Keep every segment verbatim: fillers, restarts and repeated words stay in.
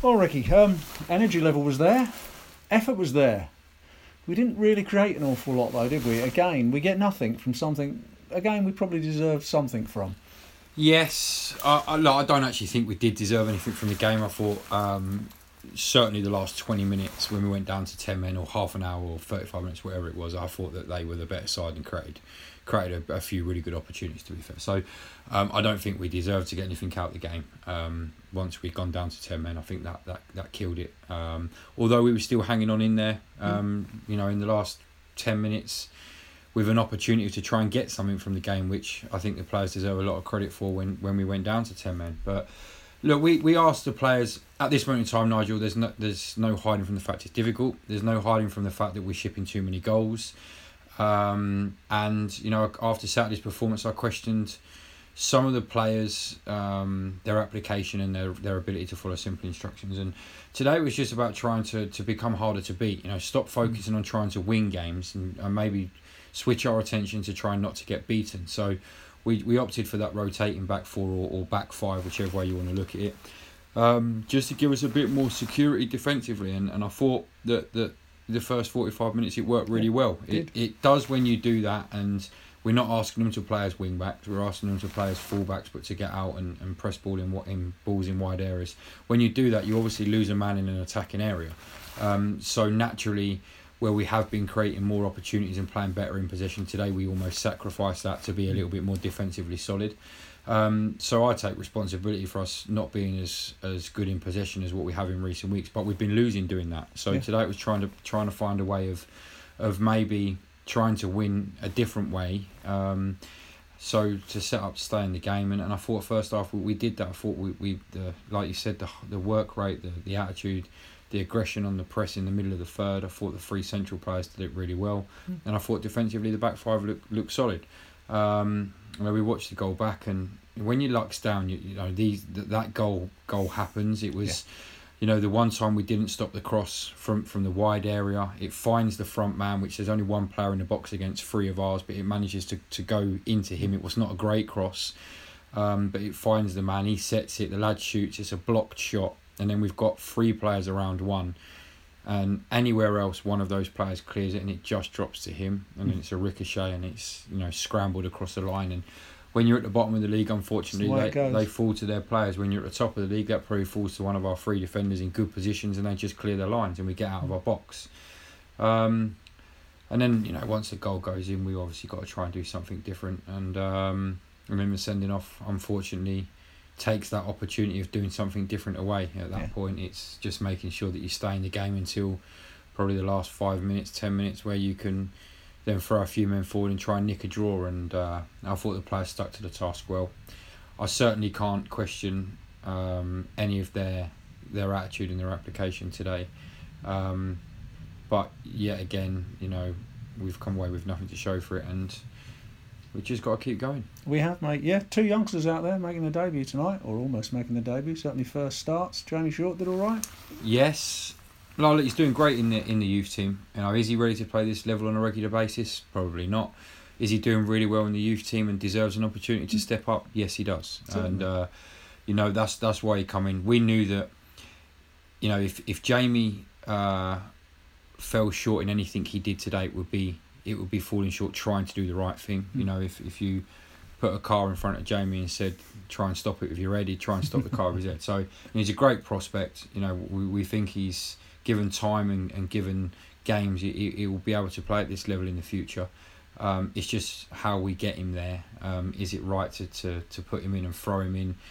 Well, Ricky, um, energy level was there, effort was there. We didn't really create an awful lot, though, did we? Again, we get nothing from something. Again, we probably deserve something from. Yes, I, I, I don't actually think we did deserve anything from the game. I thought um, certainly the last twenty minutes when we went down to ten men or half an hour or thirty-five minutes, whatever it was, I thought that they were the better side and created created a, a few really good opportunities, to be fair. So um, I don't think we deserved to get anything out of the game. Um, once we'd gone down to ten men, I think that, that, that killed it. Um, although we were still hanging on in there, um, mm. you know, in the last ten minutes, with an opportunity to try and get something from the game, which I think the players deserve a lot of credit for when, when we went down to ten men. But look, we, we asked the players at this moment in time, Nigel. There's no there's no hiding from the fact it's difficult. There's no hiding from the fact that we're shipping too many goals. Um, and you know, after Saturday's performance, I questioned some of the players, um, their application and their their ability to follow simple instructions. And today it was just about trying to to become harder to beat. You know, stop focusing on trying to win games and, and maybe switch our attention to trying not to get beaten. So we we opted for that rotating back four or, or back five, whichever way you want to look at it, um, just to give us a bit more security defensively. And, and I thought that, that the first forty-five minutes it worked really well. It it does when you do that, and we're not asking them to play as wing backs, we're asking them to play as full backs, but to get out and, and press ball in, in balls in wide areas. When you do that, you obviously lose a man in an attacking area. Um, so naturally, where we have been creating more opportunities and playing better in possession today, we almost sacrifice that to be a little bit more defensively solid. Um, so I take responsibility for us not being as, as good in possession as what we have in recent weeks, but we've been losing doing that. So yeah. Today it was trying to trying to find a way of of maybe trying to win a different way. Um, so to set up to stay in the game, and, and I thought first half we, we did that. I thought we, we the, like you said, the the work rate, the the attitude, the aggression on the press in the middle of the third. I thought the three central players did it really well. Mm. And I thought defensively the back five looked, looked solid. Um, where we watched the goal back, and when your luck's down, you, you know, these th- that goal goal happens. It was, yeah. you know, the one time we didn't stop the cross from, from the wide area. It finds the front man, which there's only one player in the box against three of ours, but it manages to, to go into him. It was not a great cross, um, but it finds the man. He sets it, the lad shoots, it's a blocked shot. And then we've got three players around one, and anywhere else one of those players clears it and it just drops to him, and then it's a ricochet and it's, you know, scrambled across the line. And when you're at the bottom of the league, unfortunately the they, they fall to their players. When you're at the top of the league, that probably falls to one of our three defenders in good positions, and they just clear their lines and we get out of our box. Um, and then, you know, once the goal goes in, we obviously got to try and do something different. And um, I remember sending off, unfortunately, takes that opportunity of doing something different away. At that yeah. point, it's just making sure that you stay in the game until probably the last five minutes, ten minutes, where you can then throw a few men forward and try and nick a draw. And uh, I thought the players stuck to the task well. I certainly can't question um, any of their their attitude and their application today. Um, but yet again, you know, we've come away with nothing to show for it, and we just got to keep going. We have, mate. Yeah, two youngsters out there making their debut tonight, or almost making their debut. Certainly first starts. Jamie Short did all right. Yes. Well, he's doing great in the in the youth team. You know, is he ready to play this level on a regular basis? Probably not. Is he doing really well in the youth team and deserves an opportunity to step up? Yes, he does. Certainly. And uh, you know, that's that's why he come in. We knew that, you know, if if Jamie uh, fell short in anything he did today, it would be. It would be falling short trying to do the right thing. Mm. You know, if, if you put a car in front of Jamie and said, try and stop it if you're ready, try and stop the car with his head. So he's a great prospect. You know, we, we think he's given time and, and given games, he, he will be able to play at this level in the future. Um, it's just how we get him there. Um, is it right to, to, to put him in and throw him in?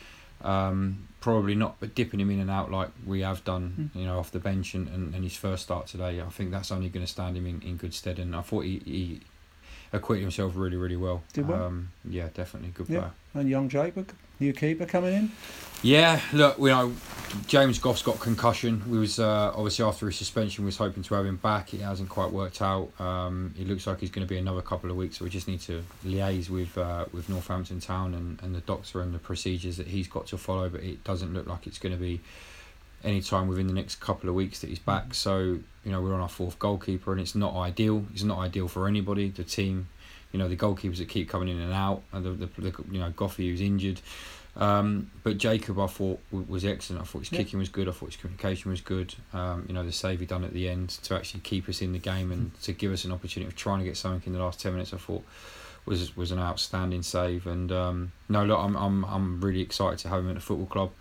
Um, probably not, but dipping him in and out like we have done, you know, off the bench and, and, and his first start today, I think that's only going to stand him in, in good stead. And I thought he, he acquitted himself really, really well. Did well? Um, yeah, definitely good yeah. player. And young Jacob, new keeper coming in. Yeah, look, you know, James Goff's got concussion. We was uh, obviously after his suspension, we was hoping to have him back. It hasn't quite worked out. Um, it looks like he's going to be another couple of weeks. So we just need to liaise with uh, with Northampton Town and, and the doctor and the procedures that he's got to follow. But it doesn't look like it's going to be any time within the next couple of weeks that he's back. So, you know, we're on our fourth goalkeeper, and it's not ideal. It's not ideal for anybody. The team, you know, the goalkeepers that keep coming in and out, and the, the, the you know, Goffey who's injured. Um, but Jacob, I thought w- was excellent. I thought his Yeah. kicking was good. I thought his communication was good. Um, you know, the save he done at the end to actually keep us in the game and to give us an opportunity of trying to get something in the last ten minutes, I thought was was an outstanding save. And um, no, look, I'm I'm I'm really excited to have him at the football club.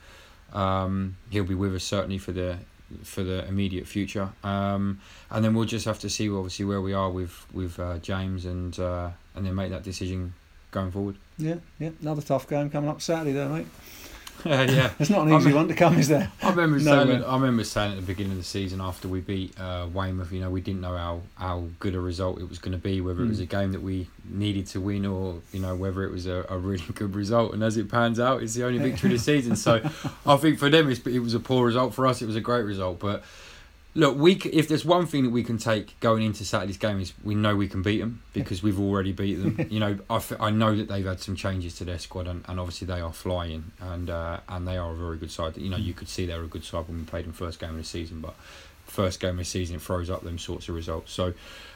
Um, he'll be with us certainly for the for the immediate future. Um, and then we'll just have to see obviously where we are with with uh, James and uh, and then make that decision going forward. Yeah, yeah. Another tough game coming up Saturday, there, mate. Uh, yeah, It's not an I easy mean- one to come, is there? I remember No saying. way. It, I remember saying at the beginning of the season after we beat uh, Weymouth, you know, we didn't know how, how good a result it was going to be, whether it was Mm. a game that we needed to win or you know whether it was a, a really good result. And as it pans out, it's the only victory of the season. So I think for them, it's, it was a poor result. For us, it was a great result. But look, we c- if there's one thing that we can take going into Saturday's game is we know we can beat them because we've already beat them. You know, I, f- I know that they've had some changes to their squad and, and obviously they are flying and uh, and they are a very good side. You know, you could see they were a good side when we played them first game of the season, but first game of the season it throws up them sorts of results. So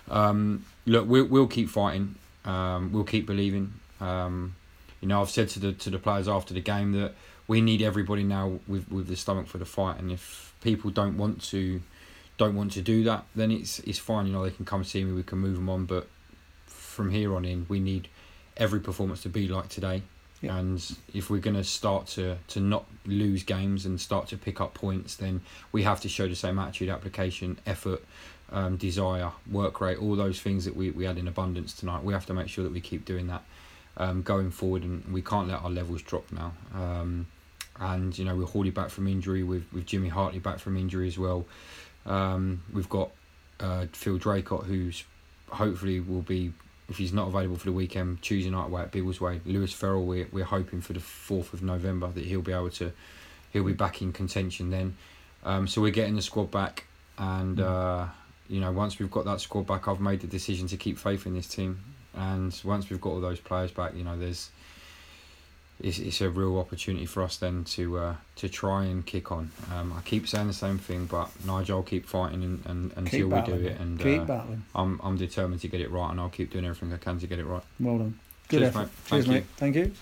um, look, we'll we'll keep fighting. Um, we'll keep believing. Um, you know, I've said to the to the players after the game that we need everybody now with with the stomach for the fight, and if people don't want to. don't want to do that, then it's it's fine. You know, they can come see me. We can move them on. But from here on in, we need every performance to be like today. Yeah. And if we're going to start to to not lose games and start to pick up points, then we have to show the same attitude, application, effort, um, desire, work rate, all those things that we, we had in abundance tonight. We have to make sure that we keep doing that um, going forward, and we can't let our levels drop now. Um, and you know, we're Hawley back from injury, with with Jimmy Hartley back from injury as well. Um, we've got uh, Phil Draycott, who's hopefully will be, if he's not available for the weekend, Tuesday night away at Biggleswade. Lewis Ferrell, we're, we're hoping for the fourth of November that he'll be able to, he'll be back in contention then. Um, so we're getting the squad back, and uh, you know, once we've got that squad back, I've made the decision to keep faith in this team. And once we've got all those players back, you know, there's it's, it's a real opportunity for us then to uh, to try and kick on. Um, I keep saying the same thing, but Nigel will keep fighting and, and, until Keep we battling, do it. And Keep uh, battling. I'm I'm determined to get it right, and I'll keep doing everything I can to get it right. Well done. Good Cheers, effort. mate. Cheers, Thank you. mate. Thank you.